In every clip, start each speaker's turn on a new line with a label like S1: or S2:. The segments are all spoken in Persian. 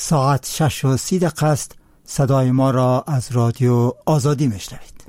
S1: ساعت 6:30 است. صدای ما را از رادیو آزادی میشنوید.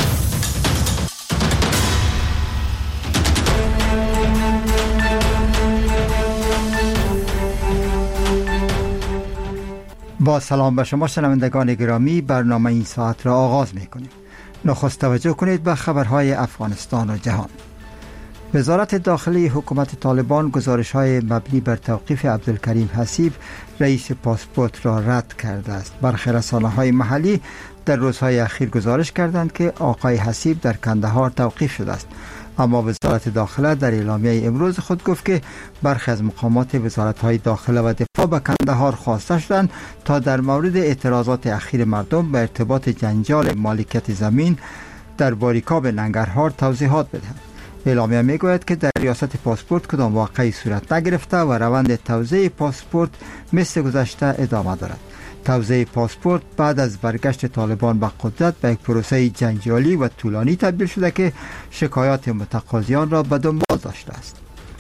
S1: با سلام به شما شنوندگان گرامی، برنامه این ساعت را آغاز می‌کنیم. نخست توجه کنید به خبرهای افغانستان و جهان. وزارت داخلی حکومت طالبان گزارش‌های مبنی بر توقیف عبدالکریم حسیب رئیس پاسپورت را رد کرده است. برخی رسانه‌های محلی در روزهای اخیر گزارش کردند که آقای حسیب در کندهار توقیف شده است، اما وزارت داخله در اعلامیه امروز خود گفت که برخی از مقامات وزارت‌های داخله و دفاع به کندهار خواسته شدند تا در مورد اعتراضات اخیر مردم به ارتباط جنجال مالکیت زمین در باریکاب ننگرهار توضیحات بدهند. اعلامیه میگوید که در ریاست پاسپورت کدام واقعی صورت نگرفته و روند توزیع پاسپورت مثل گذشته ادامه دارد. توزیع پاسپورت بعد از برگشت طالبان به قدرت به یک پروسه جنجالی و طولانی تبدیل شده که شکایات متقاضیان را به دنبال داشته است.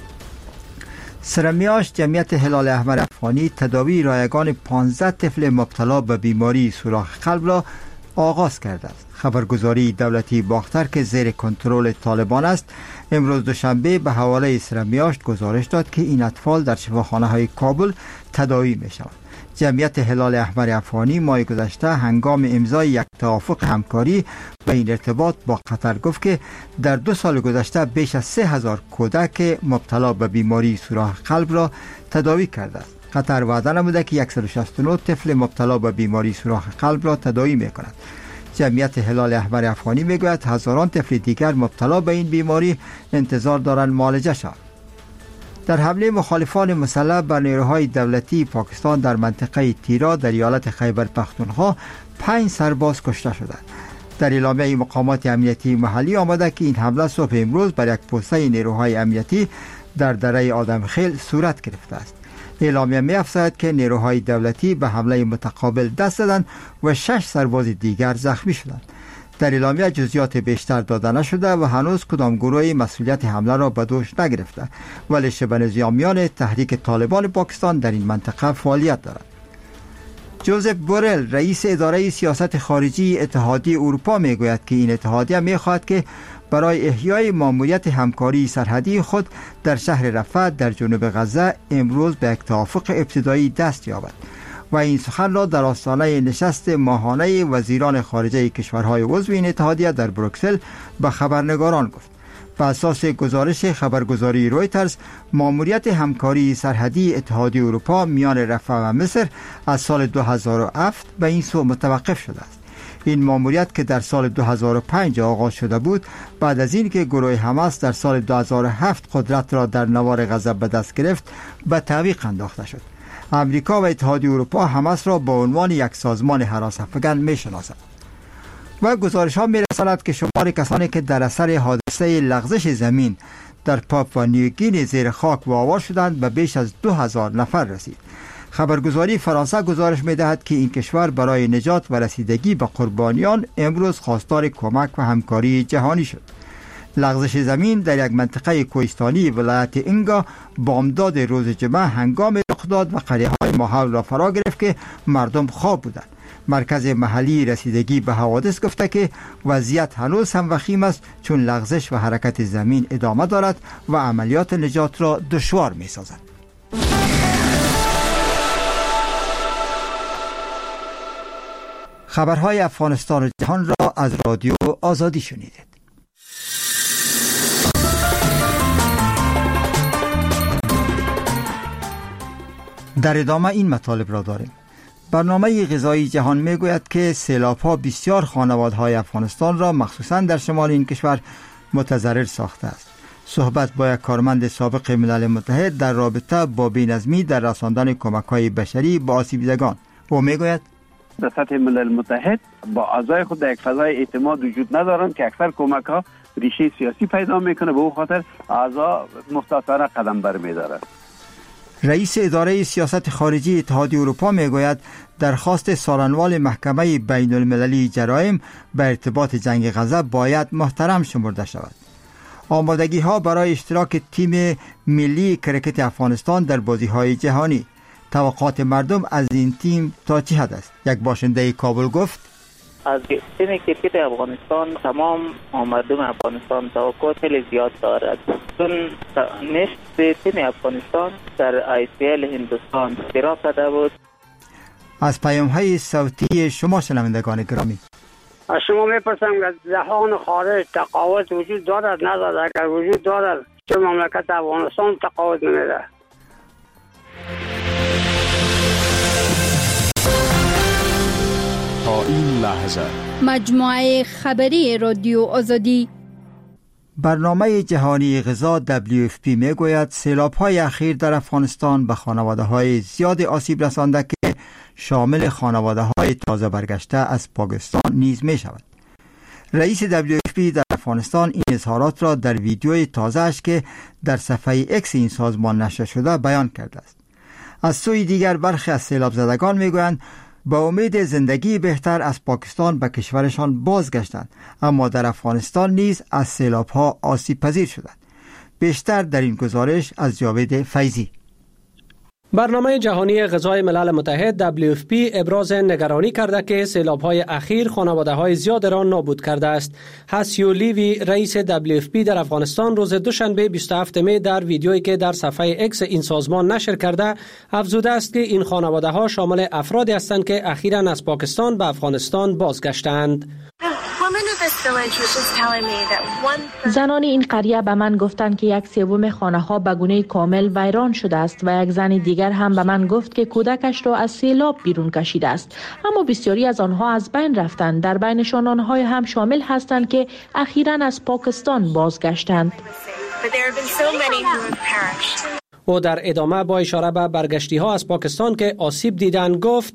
S1: سرمیاش جمعیت هلال احمر افغانی تداوی رایگان 15 طفل مبتلا به بیماری سوراخ قلب را آغاز کرده است. خبرگزاری دولتی باختر که زیر کنترل طالبان است امروز دوشنبه به حواله سرمیاش گزارش داد که این اطفال در شفاخانه‌های کابل تداوی می‌شوند. جمعیت هلال احمر افغانی ماه گذشته هنگام امضای یک توافق همکاری به این ارتباط با قطر گفت که در 2 سال گذشته بیش از 3000 کودک مبتلا به بیماری سوراخ قلب را تداوی کرده است. قطر وعده نموده که 169 طفل مبتلا به بیماری سوراخ قلب را تداوی می‌کند. جمعیت هلال احمر افغانی میگوید هزاران طفل دیگر مبتلا به این بیماری انتظار دارند معالجه شوند. در حمله مخالفان مسلح بر نیروهای دولتی پاکستان در منطقه تیرا در ایالت خیبر پختونخوا 5 سرباز کشته شدند. در اعلامیه مقامات امنیتی محلی آمده که این حمله صبح امروز بر یک پوسته نیروهای امنیتی در دره آدمخیل صورت گرفته است. اعلامیه می‌افزاید که نیروهای دولتی به حمله متقابل دست زدند و 6 سرباز دیگر زخمی شدند. در اعلامیه جزئیات بیشتر داده نشده و هنوز کدام گروهی مسئولیت حمله را به دوش نگرفته، ولی شبه نظامیان تحریک طالبان پاکستان در این منطقه فعالیت دارند. جوزف بورل رئیس اداره سیاست خارجی اتحادیه اروپا میگوید که این اتحادیه میخواهد که برای احیای ماموریت همکاری سرحدی خود در شهر رفح در جنوب غزه امروز به یک توافق ابتدایی دست یابد و این سخن را در آستانه نشست ماهانه وزیران خارجه کشورهای عضو این اتحادیه در بروکسل به خبرنگاران گفت. بر اساس گزارش خبرگزاری رویترز، ماموریت همکاری سرحدی اتحادیه اروپا میان رفح و مصر از سال 2007 به این سو متوقف شده است. این ماموریت که در سال 2005 آغاز شده بود، بعد از این که گروه حماس در سال 2007 قدرت را در نوار غزه به دست گرفت، به تعویق انداخته شد. امریکا و اتحادیه اروپا حماس را به عنوان یک سازمان هراس‌افکن می‌شناسند. و گزارش ها می‌رساند که شمار کسانی که در اثر حادثه لغزش زمین در پاپوا نیوگینی زیر خاک وآوار شدند به بیش از 2000 نفر رسید. خبرگزاری فرانسه گزارش می‌دهد که این کشور برای نجات و رسیدگی به قربانیان امروز خواستار کمک و همکاری جهانی شد. لغزش زمین در یک منطقه کوهستانی ولایت انگا بامداد روز جمعه هنگام رخ داد و قریه‌های ماحول را فرا گرفت که مردم خواب بودند. مرکز محلی رسیدگی به حوادث گفته که وضعیت هنوز هم وخیم است چون لغزش و حرکت زمین ادامه دارد و عملیات نجات را دشوار می‌سازد. خبرهای افغانستان و جهان را از رادیو آزادی شنیدید. در ادامه این مطالب را داریم. برنامه غذایی جهان میگوید که سیلاب‌ها بسیار خانواده‌های افغانستان را مخصوصاً در شمال این کشور متضرر ساخته است. صحبت با یک کارمند سابق ملل متحد در رابطه با بی‌نظمی در رساندن کمک‌های بشری به آسیب‌دیدگان. او میگوید
S2: در سطح ملل متحد با اعضای خود در یک فضای اعتماد وجود ندارند که اکثر کمک‌ها ریشه سیاسی پیدا میکنه، به اون خاطر اعضا محتاطانه قدم برمی‌دارند.
S1: رئیس اداره سیاست خارجی اتحادیه اروپا میگوید درخواست سالنوال محکمه بین المللی جرایم به ارتباط جنگ غزه باید محترم شمرده شود. آمادگی ها برای اشتراک تیم ملی کرکت افغانستان در بازی های جهانی. توقعات مردم از این تیم تا چه حد است؟ یک باشنده کابل گفت
S3: از تیم کرکت افغانستان تمام مردم افغانستان توقعات خیلی زیاد دارد، چون نشست تیم افغانستان در IPL هندوستان اشتراک کرده بود.
S1: از پیام‌های صوتی شما شنوندگان گرامی،
S4: از شما میپرسم که جهان خارج تقاعد وجود دارد ندارد؟ اگر وجود دارد چه مملکت افغانستان تقاعد نمیده؟
S5: تا این لحظه
S6: مجموعه خبری رادیو آزادی.
S1: برنامه جهانی غذا WFP میگوید سیلاب‌های اخیر در افغانستان به خانواده‌های زیاد آسیب رسانده که شامل خانواده‌های تازه برگشته از پاکستان نیز می‌شود. رئیس WFP در افغانستان این اظهارات را در ویدیوی تازه‌اش که در صفحه اکس این سازمان نشر شده بیان کرده است. از سوی دیگر برخی از سیلاب زدگان میگویند با امید زندگی بهتر از پاکستان به کشورشان بازگشتند، اما در افغانستان نیز از سیلاب‌ها آسیب پذیر شدند. بیشتر در این گزارش از جاوید فیضی.
S7: برنامه جهانی غذای ملل متحد WFP ابراز نگرانی کرده که سیلاب‌های اخیر خانواده‌های زیاد را نابود کرده است. هسیو لیوی رئیس WFP در افغانستان روز دوشنبه 27 می در ویدیویی که در صفحه اکس این سازمان نشر کرده افزوده است که این خانواده‌ها شامل افرادی هستند که اخیراً از پاکستان به افغانستان بازگشتند.
S8: زنان این قریه به من گفتند که 1/3 خانه‌ها به گونه کامل ویران شده است و یک زن دیگر هم به من گفت که کودکش را از سیلاب بیرون کشیده است، اما بسیاری از آنها از بین رفتند. در بینشان آنها هم شامل هستند که اخیراً از پاکستان بازگشتند.
S7: او در ادامه با اشاره به برگشتی‌ها از پاکستان که آسیب دیدند گفت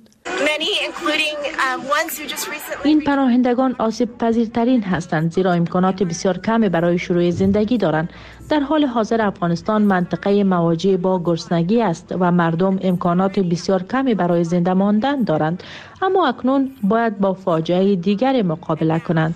S8: این پناهندگان آسیب پذیرترین هستند زیرا امکانات بسیار کمی برای شروع زندگی دارند. در حال حاضر افغانستان منطقه مواجه با گرسنگی است و مردم امکانات بسیار کمی برای زنده ماندن دارند، اما اکنون باید با فاجعه دیگر مقابله کنند.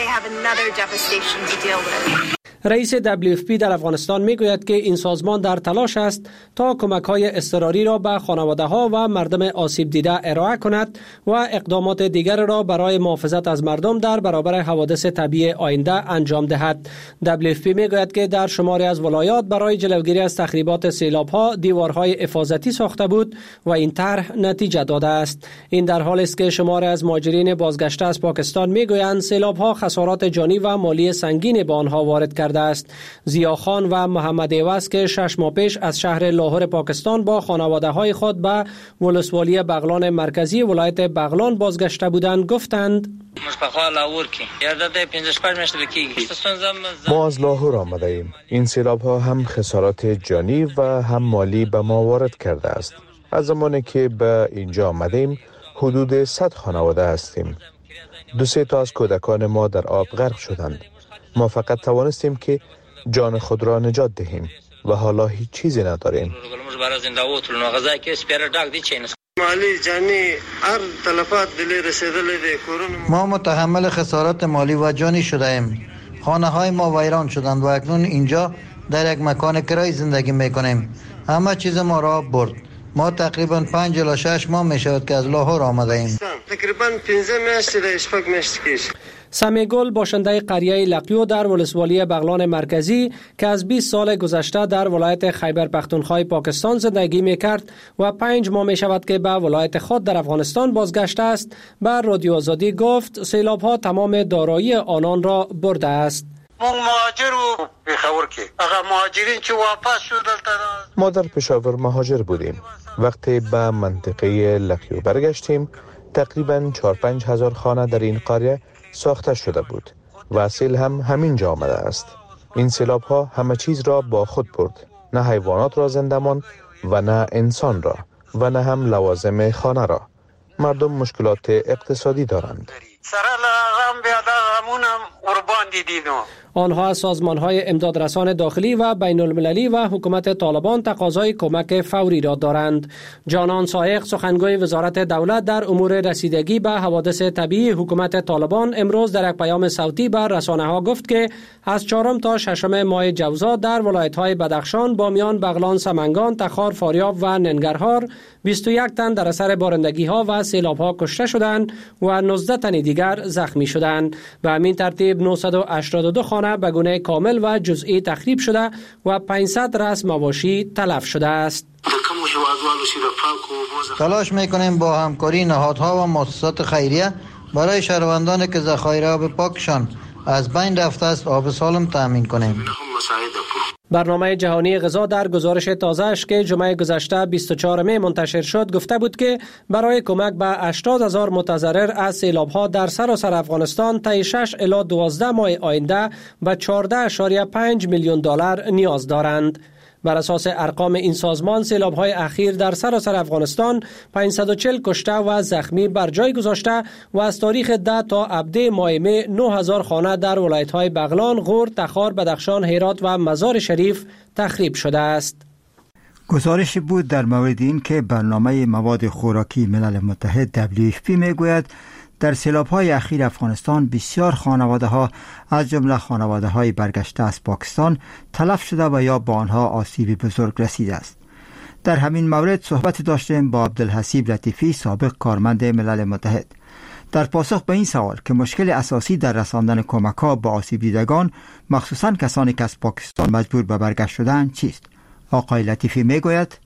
S7: رئیس WFP در افغانستان میگوید که این سازمان در تلاش است تا کمک‌های اضطراری را به خانواده‌ها و مردم آسیب دیده ارائه کند و اقدامات دیگر را برای محافظت از مردم در برابر حوادث طبیعی آینده انجام دهد. WFP میگوید که در شماری از ولایات برای جلوگیری از تخریبات سیلاب‌ها دیوارهای حفاظتی ساخته بود و این طرح نتیجه داده است. این در حالی است که شماری از مهاجرین بازگشته از پاکستان میگویند سیلاب‌ها خسارات جانی و مالی سنگین به آنها وارد کرده است. زیاخان و محمد ایوز که 6 ماه پیش از شهر لاهور پاکستان با خانواده‌های خود به ولسوالی بغلان مرکزی ولایت بغلان بازگشته بودند گفتند
S9: ما از لاهور آمده ایم. این سیلاب‌ها هم خسارات جانی و هم مالی به ما وارد کرده است. از زمانی که به اینجا آمدیم حدود 100 خانواده هستیم. 2-3 تا از کودکان ما در آب غرق شدند. ما فقط توانستیم که جان خود را نجات دهیم و حالا هیچ چیزی نداریم.
S10: ما متحمل خسارات مالی و جانی شده ایم. خانه های ما ویران شدند و اکنون اینجا در یک مکان کرای زندگی میکنیم. همه چیز ما را برد. ما تقریبا 5 الی 6 ماه می شود که از لاهور آمده ایم.
S4: تقریبا 15 میاشت تا 8 میاشت کیش.
S7: سمیگل باشنده قریه لقیو در ولسوالی بغلان مرکزی که از 20 سال گذشته در ولایت خیبر پختونخوا پاکستان زندگی میکرد و 5 ماه می شود که به ولایت خود در افغانستان بازگشته است، بر رادیو آزادی گفت سیلاب ها تمام دارایی آنان را برده است.
S9: ما در پشاور مهاجر بودیم. وقتی به منطقه لقیو برگشتیم تقریبا 4-5 هزار خانه در این قریه ساخته شده بود و سیل هم همین جا آمده است. این سیلاب ها همه چیز را با خود برد، نه حیوانات را زنده ماند و نه انسان را و نه هم لوازم خانه را. مردم مشکلات اقتصادی دارند.
S7: آنها از سازمان‌های امدادرسان داخلی و بین المللی و حکومت طالبان تقاضای کمک فوری را دارند. جانان سایق سخنگوی وزارت دولت در امور رسیدگی به حوادث طبیعی حکومت طالبان امروز در یک پیام صوتی به رسانه‌ها گفت که از 4 تا 6 ماه جوزا در ولایت‌های بدخشان، بامیان، بغلان، سمنگان، تخار، فاریاب و ننگرهار 21 تن در اثر بارندگی‌ها و سیلاب‌ها کشته شدند و 19 تن دیگر زخمی شدند. به همین ترتیب 982 خانه به گونه کامل و جزئی تخریب شده و 500 رأس مواشی تلف شده است.
S10: تلاش میکنیم با همکاری نهادها و مؤسسات خیریه برای شهروندانی که ذخایر آب پاکشان از بین رفته است آب سالم تامین کنیم.
S7: برنامه جهانی غذا در گزارش تازه‌اش که جمعه گذشته 24 می منتشر شد گفته بود که برای کمک به 80,000 متضرر از سیلاب‌ها در سراسر افغانستان طی 6 الی 12 ماه آینده به 14.5 میلیون دلار نیاز دارند. بر اساس ارقام این سازمان، سیلاب‌های اخیر در سراسر افغانستان 540 کشته و زخمی بر جای گذاشته و از تاریخ 10 تا ابده ماه می 9000 خانه در ولایت‌های بغلان، غور، تخار، بدخشان، هرات و مزار شریف تخریب شده است.
S1: گزارش بود در مورد این که برنامه مواد خوراکی ملل متحد WFP میگوید در سیلاب‌های اخیر افغانستان بسیار خانواده‌ها از جمله خانواده‌های برگشته از پاکستان تلف شده و یا به آنها آسیب بزرگ رسیده است. در همین مورد صحبت داشتیم با عبدالحسیب لطیفی، سابق کارمند ملل متحد. در پاسخ به این سوال که مشکل اساسی در رساندن کمک‌ها به آسیب دیدگان، مخصوصاً کسانی که از پاکستان مجبور به برگشت شدند، چیست؟ آقای لطیفی میگوید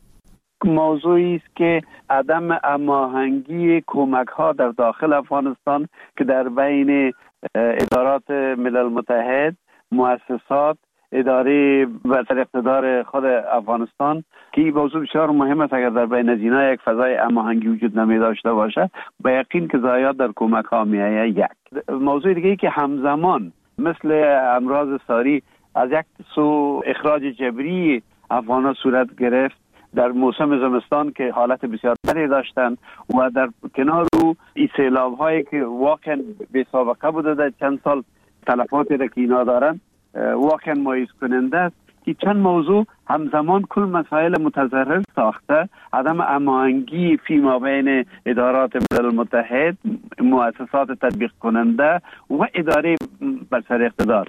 S2: موضوعی است که عدم هماهنگی کمک‌ها در داخل افغانستان که در بین ادارات ملل متحد، مؤسسات، اداره بر اقتدار خود افغانستان که این موضوع بسیار مهم است. اگر در بین از اینا یک فضای هماهنگی وجود نمی داشته باشه، به یقین که ضایعات در کمک‌ها میآید. یک موضوع دیگه ای که همزمان مثل امراض ساری از یک سو اخراج جبری افغان‌ها صورت گرفت در موسم زمستان که حالت بسیار بدی داشتند و در کنار او این سیلاب‌هایی که واقعا بی سابقه بوده در چند سال تلفاتی را که اینا دارن واقعا مایوس کننده است که چند موضوع همزمان کل مسائل متضرر ساخته. عدم هماهنگی فیما بین ادارات ملل متحد، مؤسسات تطبیق کننده و اداره بر سر اقتدار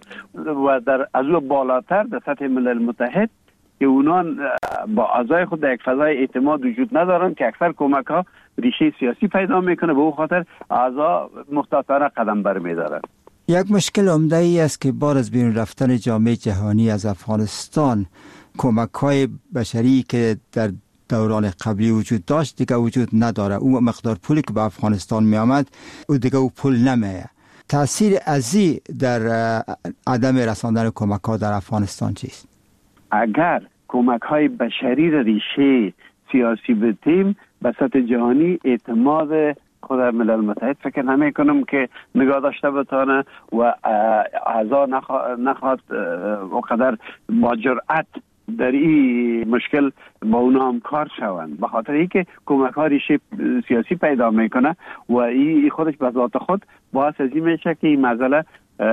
S2: و در از او بالاتر در سطح ملل متحد که اونان با اعضای خود در یک فضای اعتماد وجود ندارن که اکثر کمک ها ریشه سیاسی پیدا میکنه، به او خاطر اعضا محتاطانه قدم برمیدارن.
S1: یک مشکل عمده ای است که بعد از بیرون رفتن جامعه جهانی از افغانستان، کمک های بشری که در دوران قبلی وجود داشت دیگه وجود نداره. او مقدار پولی که به افغانستان می آمد او دیگه او پول نمیه. تاثیر ازی در عدم رساندن کمک ها در افغانستان چیست؟
S2: اگر کمک های بشری را ریشه سیاسی بدیم به سطح جهانی، اعتماد خود ملل متحد فکر نمی کنم که نگاه داشته بتانه و اعضا نخواد وقدر با جرأت در این مشکل با اونا همکار شوند، به خاطر اینکه کمک ها ریشه سیاسی پیدا میکنه و این خودش به ذات خود باعث از این میشه که این مسئله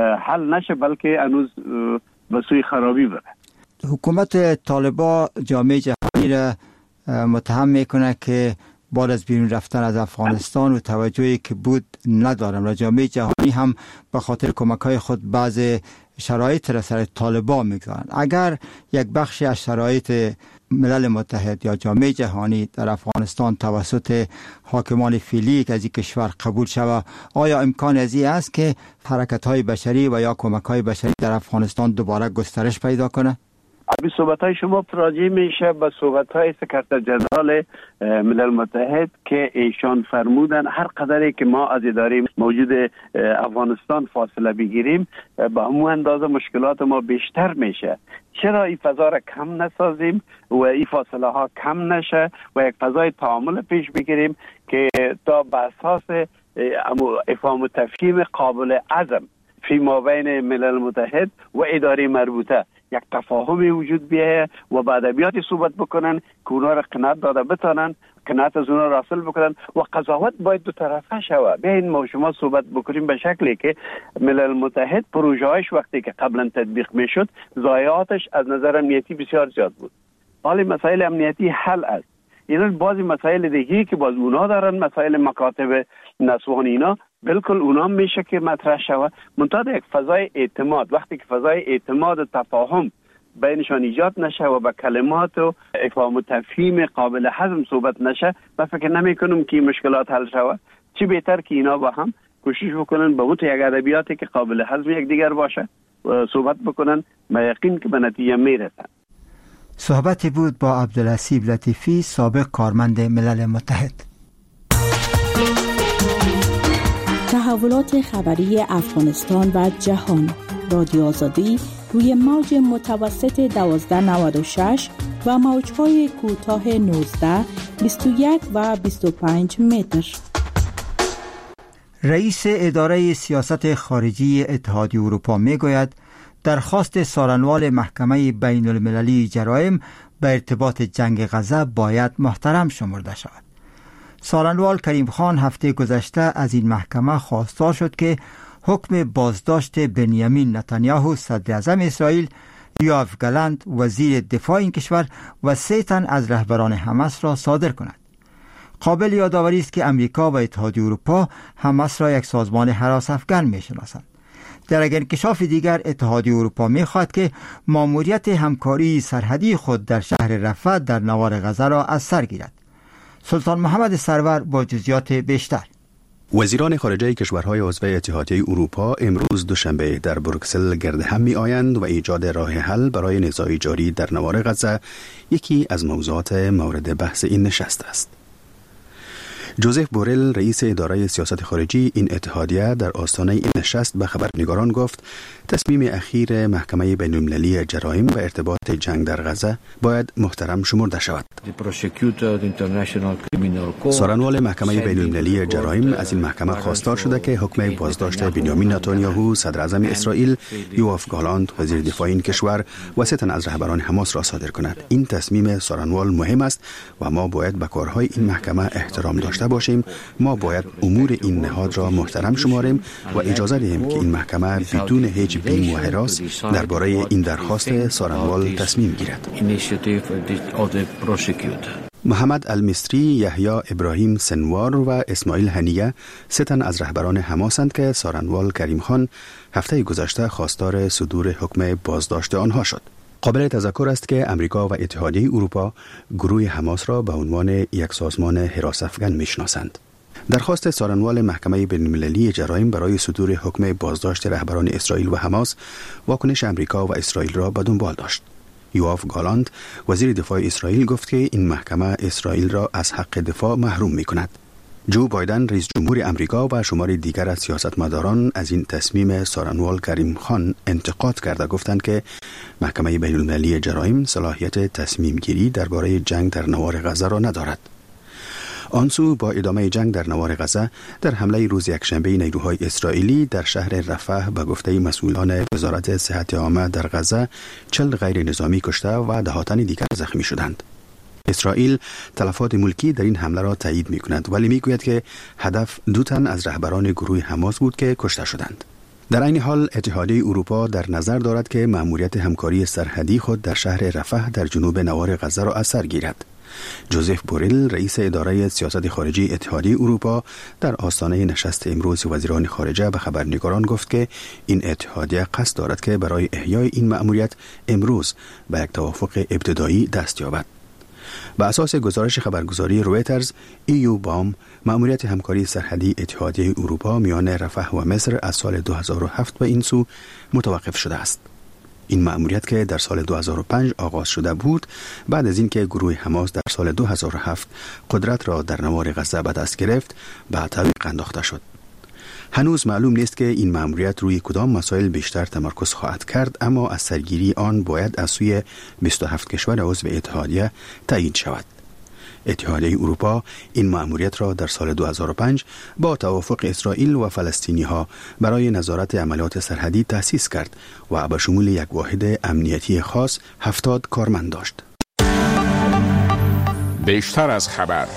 S2: حل نشه بلکه هنوز به سوی خرابی بره.
S1: حکومت طالبان جامعه جهانی را متهم میکنه که بعد از بیرون رفتن از افغانستان و توجهی که بود ندارم و جامعه جهانی هم به خاطر کمک‌های خود بعض شرایط را سر طالبان میگذارند. اگر یک بخشی از شرایط ملل متحد یا جامعه جهانی در افغانستان توسط حاکمان فعلی که از این کشور قبول شود، آیا امکان ازی است که حرکت‌های بشری و یا کمک‌های بشری در افغانستان دوباره گسترش پیدا کنه؟
S2: به صحبت‌های شما راجع میشه به صحبت‌های سکرتر جنرال ملل متحد که ایشان فرمودن هر قدری که ما از اداره موجود افغانستان فاصله بگیریم به همون اندازه مشکلات ما بیشتر میشه. چرا این فضا را کم نسازیم و این فاصله ها کم نشه و یک فضای تعامل پیش بگیریم که تا به اساس افهام و تفهیم قابل عزم فیما بین ملل متحد و اداره مربوطه یک تفاهم وجود بیایه و با ادبیات صحبت بکنن که اونا را قناعت داده بتانن، قناعت از اونا را حاصل بکنن و قضاوت باید دو طرفه شود. بیاین ما شما صحبت بکنیم به شکلی که ملل متحد پروژه‌اش وقتی که قبلا تطبیق میشد ضایعاتش از نظر امنیتی بسیار زیاد بود. حالی مسائل امنیتی حل است. این بعضی مسائل دیگه که باز اونا دارن، مسائل مکاتب نسوان اینا بالکل اونا میشه که مطرح شود. منتها یک فضای اعتماد، وقتی که فضای اعتماد و تفاهم بینشان ایجاد نشه و با کلمات و افهام و تفهیم قابل هضم صحبت نشه، من فکر نمی کنم که مشکلات حل شود. چی بهتر که اینا با هم کوشش بکنن به اون یک ادبیاتی که قابل هضم یک دیگر باشه و صحبت بکنن، با یقین که به نتیجه میرسن.
S1: صحبتی بود با عبدالحسیب لطیفی، سابق کارمند ملل متحد.
S5: تحولات خبری افغانستان و جهان، رادیو آزادی روی موج متوسط 1296 و موج‌های کوتاه 19، 21 و 25 متر.
S1: رئیس اداره سیاست خارجی اتحادیه اروپا میگوید درخواست سارنوال محکمه بین المللی جرایم به ارتباط جنگ غزه باید محترم شمرده شود. سارنوال کریم خان هفته گذشته از این محکمه خواستار شد که حکم بازداشت بنیامین نتانیاهو صدر اعظم اسرائیل، یوآف گالانت وزیر دفاع این کشور و 3 تن از رهبران حماس را صادر کند. قابل یادآوری است که امریکا و اتحادیه اروپا حماس را یک سازمان هراس افکن می‌شناسند. در یک انکشاف دیگر اتحادیه اروپا می‌خواهد که ماموریت همکاری سرحدی خود در شهر رفح در نوار غزه را از سر گیرد. سلطان محمد سرور با جزئیات بیشتر.
S11: وزیران خارجه کشورهای عضو اتحادیه اروپا امروز دوشنبه در بروکسل گرد هم می‌آیند و ایجاد راه حل برای نزاع جاری در نوار غزه یکی از موضوعات مورد بحث این نشست است. جوزف بورل رئیس اداره سیاست خارجی این اتحادیه در آستانه این نشست به خبرنگاران گفت تصمیم اخیر محکمه بین‌المللی جرایم به ارتباط جنگ در غزه باید محترم شمرده شود. سارنوال محکمه بین‌المللی جرایم از این محکمه خواستار شده که حکم بازداشت بنیامین نتانیاهو صدر اعظم اسرائیل، یوآف گالانت وزیر دفاع این کشور و 3 تن از رهبران حماس را صادر کند. این تصمیم سارنوال مهم است و ما باید به کارهای این محکمه احترام داشته باشیم. ما باید امور این نهاد را محترم شماریم و اجازه دهیم که این محکمه بدون هیچ بیم و هراس درباره این درخواست سارنوال تصمیم گیرد. محمد المصری، یحیی ابراهیم سنوار و اسماعیل هنیه 3 تن از رهبران حماسند که سارنوال کریم خان هفته گذشته خواستار صدور حکم بازداشت آنها شد. قابل تذکر است که امریکا و اتحادیه اروپا گروه حماس را به عنوان یک سازمان هراس افکن میشناسند. درخواست سارنوال محکمه بین‌المللی جرایم برای صدور حکم بازداشت رهبران اسرائیل و حماس واکنش امریکا و اسرائیل را به دنبال داشت. یوآف گالانت وزیر دفاع اسرائیل گفت که این محکمه اسرائیل را از حق دفاع محروم می‌کند. جو بایدن رئیس جمهور امریکا و شمار دیگر از سیاستمداران از این تصمیم سارنوال کریم خان انتقاد کرده گفتند که محکمه بین‌المللی جرایم صلاحیت تصمیم گیری درباره جنگ در نوار غزه را ندارد. آنسو با ادامه جنگ در نوار غزه در حمله روز یکشنبه نیروهای اسرائیلی در شهر رفح به گفته مسئولان وزارت صحت عامه در غزه 40 غیر نظامی کشته و دهاتن دیگر زخمی شدند. اسرائیل تلفات ملکی در این حمله را تایید می کند ولی می گوید که هدف 2 تن از رهبران گروه حماس بود که کشته شدند. در این حال اتحادیه اروپا در نظر دارد که مأموریت همکاری سرحدی خود در شهر رفح در جنوب نوار غزه را از سر گیرد. جوزف بورل رئیس اداره سیاست خارجی اتحادیه اروپا در آستانه نشست امروز وزیران خارجه به خبرنگاران گفت که این اتحادیه قصد دارد که برای احیای این مأموریت امروز به یک توافق ابتدایی دست یابد. به اساس گزارش خبرگزاری رویترز، ایو بام مأموریت همکاری سرحدی اتحادیه اروپا میان رفح و مصر از سال 2007 به این سو متوقف شده است. این مأموریت که در سال 2005 آغاز شده بود بعد از اینکه گروه حماس در سال 2007 قدرت را در نوار غزه به دست گرفت به تعویق انداخته شد. هنوز معلوم نیست که این مأموریت روی کدام مسائل بیشتر تمرکز خواهد کرد، اما از سرگیری آن باید از سوی 27 کشور عضو اتحادیه تایید شود. اتحادیه اروپا این مأموریت را در سال 2005 با توافق اسرائیل و فلسطینی‌ها برای نظارت عملیات سرحدی تأسیس کرد و به شمول یک واحد امنیتی خاص 70 کارمند داشت.
S12: بیشتر از خبر.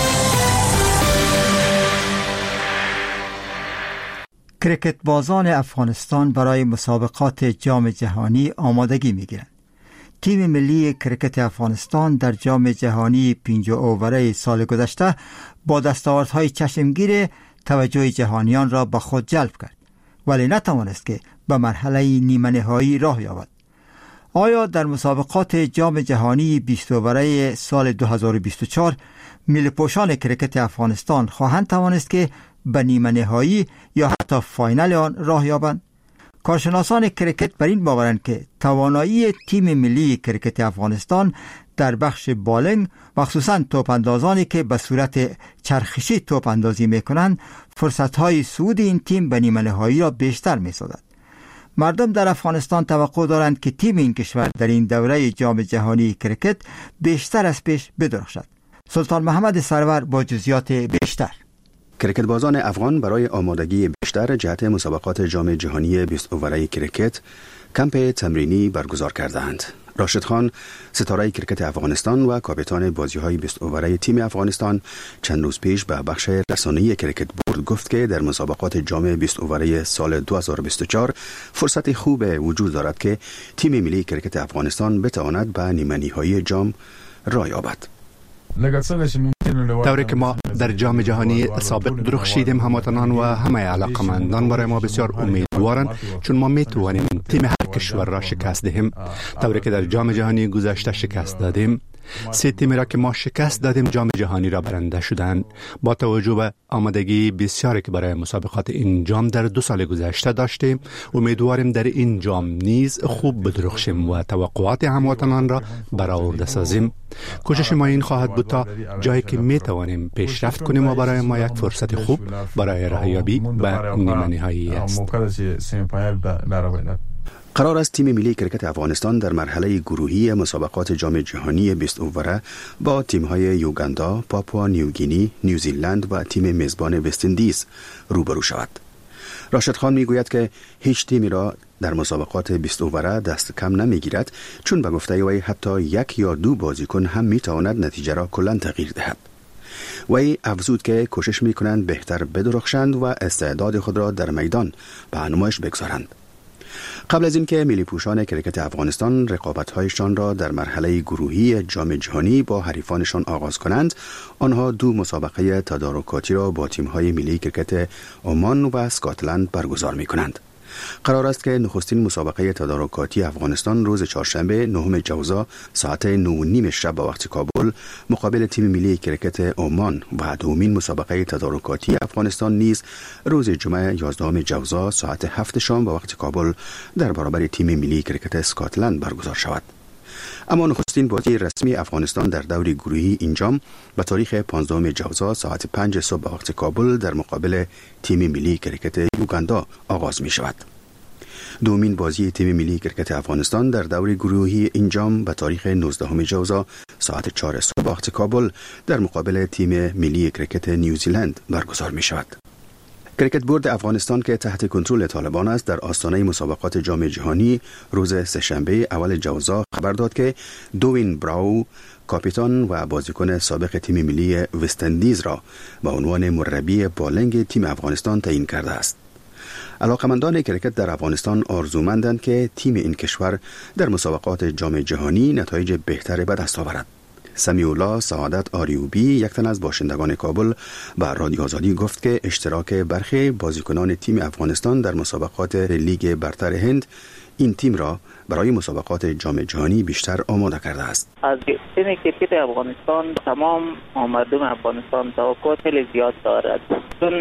S1: کرکت بازان افغانستان برای مسابقات جام جهانی آمادگی می‌گیرند. تیم ملی کرکت افغانستان در جام جهانی 50 اووره سال گذشته با دستاوردهای چشمگیر توجه جهانیان را به خود جلب کرد، ولی نتوانست که به مرحله نیمه نهایی راه یابد. آیا در مسابقات جام جهانی 20 اووره سال 2024 ملی‌پوشان کرکت افغانستان خواهند توانست که به نیمه نهایی یا حتی فاینال آن راه یابند؟ کارشناسان کرکت بر این باورند که توانایی تیم ملی کرکت افغانستان در بخش بالینگ، مخصوصاً توپ اندازانی که به صورت چرخشی توپ اندازی میکنند، فرصت‌های صعود این تیم به نیمه نهایی را بیشتر می‌سازد. مردم در افغانستان توقع دارند که تیم این کشور در این دوره جام جهانی کرکت بیشتر از پیش بدرخشد. سلطان محمد سرور با جزئیات بیشتر.
S11: کرکت بازان افغان برای آمادگی بیشتر جهت مسابقات جام جهانی 20 اووره کرکت کمپ تمرینی برگزار کردند. راشد خان، ستاره کرکت افغانستان و کاپیتان بازی‌های 20 اووره تیم افغانستان، چند روز پیش به بخش رسانه‌ای کرکت بورد گفت که در مسابقات جام 20 اووره سال 2024 فرصت خوب وجود دارد که تیم ملی کرکت افغانستان بتواند به نیمه نهایی جام راه یابد.
S13: طوری که ما در جام جهانی سابق درخشیدیم، هموطنان و همه علاقمندان برای ما بسیار امیدوارند، چون ما میتوانیم تیم هر کشور را شکست دهیم. طوری که در جام جهانی گذشته شکست دادیم، 3 تیمی را که ما شکست دادیم جام جهانی را برنده شدند. با توجه به آمادگی بسیاری که برای مسابقات این جام در 2 سال گذشته داشتیم، امیدواریم در این جام نیز خوب بدرخشیم و توقعات هموطنان را برآورده سازیم. کوشش ما این خواهد بود تا جایی که میتوانیم پیشرفت کنیم و برای ما یک فرصت خوب برای راهیابی به نیمه نهایی است.
S11: قرار است تیم ملی کرکت افغانستان در مرحله گروهی مسابقات جام جهانی 20 اووره با تیم‌های یوگاندا، پاپوا نیوگینی، نیوزیلند و تیم میزبان وست اندیز روبرو شود. راشد خان میگوید که هیچ تیمی را در مسابقات 20 اووره دست کم نمیگیرد، چون به گفته وی حتی 1 یا 2 بازیکن هم میتواند نتیجه را کلاً تغییر دهد. وی افزود که کوشش میکنند بهتر بدرخشند و استعداد خود را در میدان به نمایش بگذارند. قبل از اینکه ملی پوشان کرکت افغانستان رقابت‌هایشان را در مرحله گروهی جام جهانی با حریفانشان آغاز کنند، آنها 2 مسابقه تدارکاتی را با تیم‌های ملی کرکت عمان و اسکاتلند برگزار می‌کنند. قرار است که نخستین مسابقه تدارکاتی افغانستان روز چهارشنبه 9 جوزا ساعت 9:30 شب به وقت کابل مقابل تیم ملی کرکت عمان و دومین مسابقه تدارکاتی افغانستان نیز روز جمعه 11 جوزا ساعت 7 شام به وقت کابل در برابر تیم ملی کرکت اسکاتلند برگزار شود. اما نخستین بازی رسمی افغانستان در دور گروهی این جام به تاریخ 15 جوزا ساعت 5 صبح به وقت کابل در مقابل تیم ملی کرکت یوگاندا آغاز می شود. دومین بازی تیم ملی کرکت افغانستان در دور گروهی این جام به تاریخ 19 جوزا ساعت 4 صبح به وقت کابل در مقابل تیم ملی کرکت نیوزیلند برگزار می شود. کرکت بورد افغانستان که تحت کنترل طالبان است در آستانه مسابقات جام جهانی روز سه‌شنبه اول جوزا خبر داد که دوین براو کاپیتان و بازیکن سابق تیم ملی وست اندیز را به عنوان مربی بالینگ تیم افغانستان تعیین کرده است. علاقمندان کرکت در افغانستان آرزومندند که تیم این کشور در مسابقات جام جهانی نتایج بهتری به دست آورد. سمیولا سعادت آریوبی، یک تن از باشندگان کابل، به رادیو آزادی گفت که اشتراک برخی بازیکنان تیم افغانستان در مسابقات لیگ برتر هند این تیم را برای مسابقات جام جهانی بیشتر آماده کرده است.
S3: از تیم کرکت افغانستان تمام مردم افغانستان توقع خیلی زیاد دارد، چون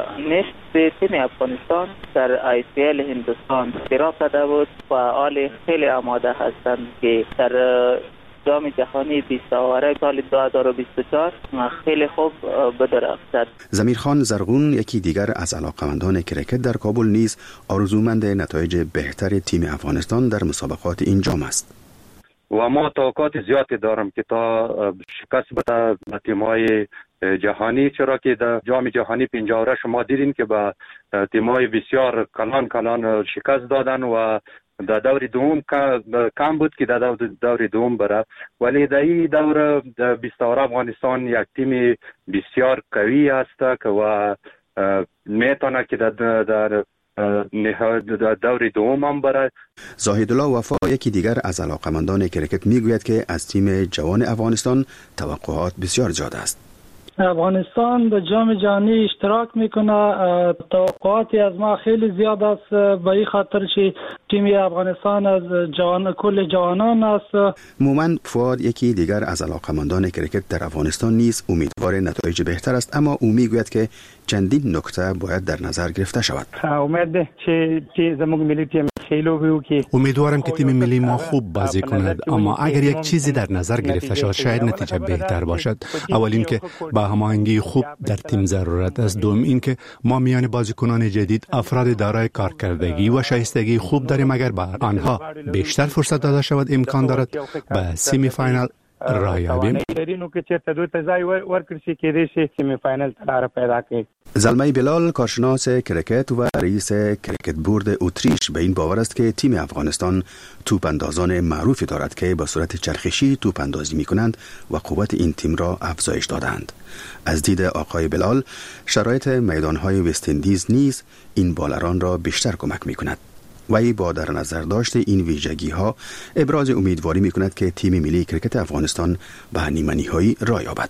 S3: نشت تیم افغانستان در ICL هندوستان اشتراک کرده بود و حال خیلی آماده هستند که در جام جهانی 20 اووره سال 2024 خیلی خوب بدرخشد.
S11: ضمیر خان زرغون، یکی دیگر از علاقمندان کرکت در کابل، نیز آرزومند نتایج بهتر تیم افغانستان در مسابقات این جام است.
S12: و ما توقعات زیادی دارم که تا شکست بده به تیم‌های جهانی، چرا که در جام جهانی 50 شما دیدین که به تیم‌های بسیار کلان شکست دادن و در دور دوم کم بود که در دور دوم بره، ولی در این دور 20 افغانستان یک تیم بسیار قوی است و میتونه که در دور دوم هم بره.
S11: زاهدالله وفا یکی دیگر از علاقمندان کرکت میگوید که از تیم جوان افغانستان توقعات بسیار زیاد است.
S14: افغانستان در جام جهانی اشتراک میکنه، توقعاتی از ما خیلی زیاد است به این خاطر که تیم افغانستان از کل جوانان است.
S11: مومن فؤاد یکی دیگر از علاقمندان کرکت در افغانستان نیز امیدوار نتایج بهتر است، اما او میگوید که چندین نکته باید در نظر گرفته شود.
S13: امیدوارم که تیم ملی ما خوب بازی کند، اما اگر یک چیزی در نظر گرفته شود شاید نتیجه بهتر باشد. اول اینکه با هماهنگی خوب در تیم ضرورت است، دوم اینکه ما میان بازیکنان جدید افراد دارای کارکردگی و شایستگی خوب داریم. اگر به آنها بیشتر فرصت داده شود امکان دارد به سیمی فاینال راه یابیم.
S11: زلمه بلال کارشناس کرکت و رئیس کرکت بورد اتریش به این باور است که تیم افغانستان توپ اندازان معروفی دارد که با صورت چرخشی توپ اندازی می کنند و قوت این تیم را افزایش دادند. از دید آقای بلال شرایط میدانهای وست اندیز نیز این بالران را بیشتر کمک می کند. وی با در نظر داشت این ویژگی ها ابراز امیدواری می کند که تیم ملی کرکت افغانستان به نیمه‌نهایی هایی راه یابد.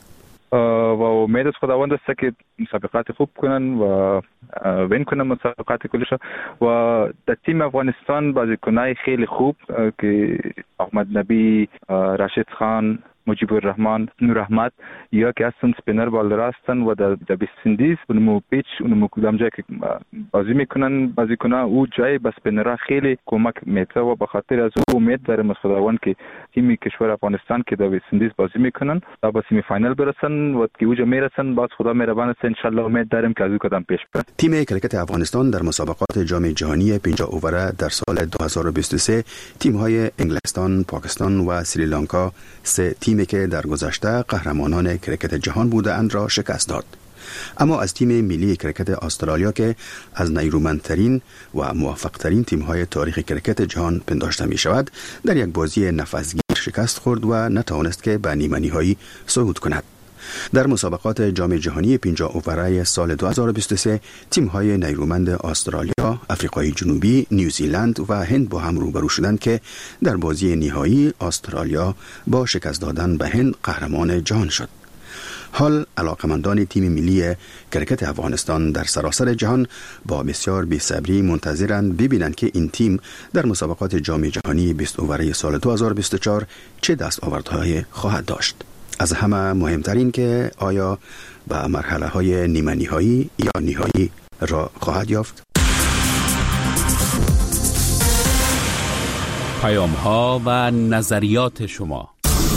S15: و امید از خداوند است که مسابقات خوب کنن و وین کنن مسابقات کلش. و در تیم افغانستان بازیکنای خیلی خوب که احمد نبی، راشد خان، مجیب الرحمن، نور احمد یا که هستن سپینر بالر هستن و در وست اندیز اونمو پیچ اونمو کدام جای که بازی میکنن بازیکنان او جای بس سپینرها خیلی کمک میته و به خاطر از او امید دارم از خداوند که تیم کشور افغانستان که در وست اندیز بازی میکنن تا به سیمی فاینال برسن و که اوجا میرسن باز خدا مهربان است. ان شاء الله امید داریم که از او قدم پیش برن.
S11: تیم کرکت افغانستان در مسابقات جام جهانی 50 اووره در سال 2023 تیم‌های انگلستان، پاکستان و سریلانکا سه تیمی که در گذشته قهرمانان کرکت جهان بودند را شکست داد. اما از تیم ملی کرکت استرالیا که از نیرومندترین و موفقترین تیم‌های تاریخ کرکت جهان پنداشته می شود در یک بازی نفسگیر شکست خورد و نتوانست که به نیمه‌نهایی صعود کند. در مسابقات جام جهانی 50 اووره سال 2023 تیم‌های نیرومند استرالیا، آفریقای جنوبی، نیوزیلند و هند با هم روبرو شدند که در بازی نهایی استرالیا با شکست دادن به هند قهرمان جهان شد. حال علاقمندان تیم ملی کرکت افغانستان در سراسر جهان با بسیار بی‌صبری منتظرند ببینند که این تیم در مسابقات جام جهانی 20 اووره سال 2024 چه دستاوردهایی خواهد داشت. از همه مهمترین که آیا به مرحله های نیمه نهایی یا نهایی را خواهد یافت.
S16: پیام ها و نظریات شما.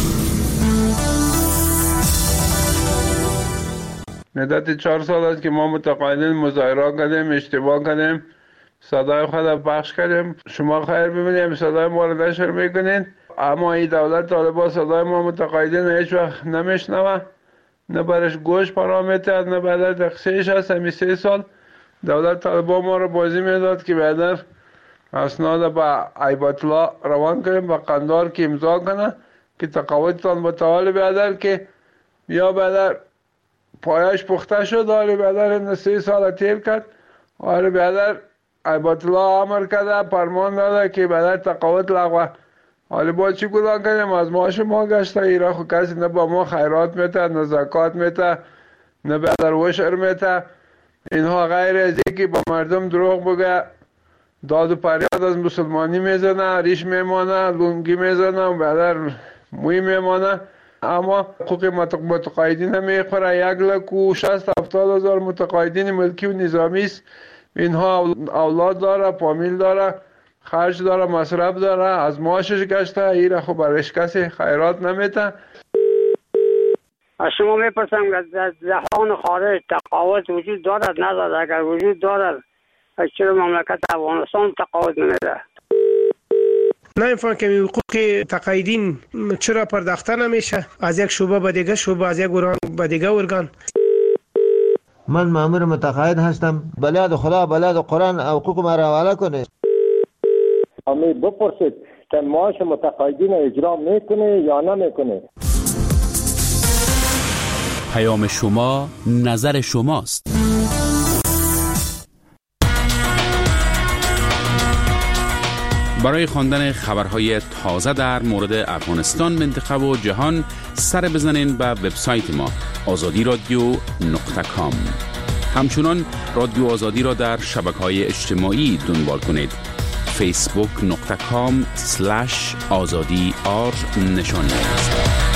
S17: مدت 4 سال است که ما متقاعدین مظاهره کردیم، اشتباه کردیم، صدای خود پخش کردیم. شما خیر ببینید صدای ما را نشر میکنین، اما این دولت طالبان صدای ما متقاعدین هیچ وقت نمیشنوه، نه برش گوش پرا میتد، نه بعد دقیقش هست. همی 3 سال دولت طالبان ما را بازی میداد که بعد اسناد با عیبت الله روان کنیم با قندار که امضا کنه که تقاعدتان متعال بیادر که یا بعد پایش پخته شد. حالی بعد 3 سال تیر کرد، حالی بعد عیبت الله امر کرده، فرمان داده که بعد تقاعد لغوه. حالی با چی گناه کنیم؟ از معاش ما گشته. ایرا خو کسی نه با ما خیرات میته، نه زکات میته، نه بدر وشر میته. اینها غیر از اینکه با مردم دروغ بگه، داد و پریاد از مسلمانی میزنه، ریش میمانه، لونگی میزنه و بعد موی میمانه. اما حقوق متقاعدین میخوره. 1,60,000 متقاعدین ملکی و نظامی است. اینها اولاد داره، فامیل داره، خرج داره، مصرف داره، از معاشش گشته. ایره خب برش کسی خیرات نمیته.
S4: از شما میپرسم که در جهان خارج تقاعد وجود دارد ندارد؟ اگر وجود دارد چرا مملکت افغانستان تقاعد نمیده؟
S18: نمیفهم که حقوق تقاعدین چرا پرداخته نمیشه از یک شعبه به دیگه شعبه، از یک ارگان به دیگه ارگان.
S19: من مأمور متقاعد هستم، بلاد خدا بلاد قرآن حقوق ما را حواله کنه.
S20: امید بپرسید که معاش متقاعدین اجرا میکنه یا نمیکنه.
S16: پیام شما نظر شماست. برای خواندن خبرهای تازه در مورد افغانستان، منطقه و جهان سر بزنین به وبسایت ما azadiradio.com. همچنان رادیو آزادی را در شبکه‌های اجتماعی دنبال کنید. facebook.com/azadi_r نشانی است.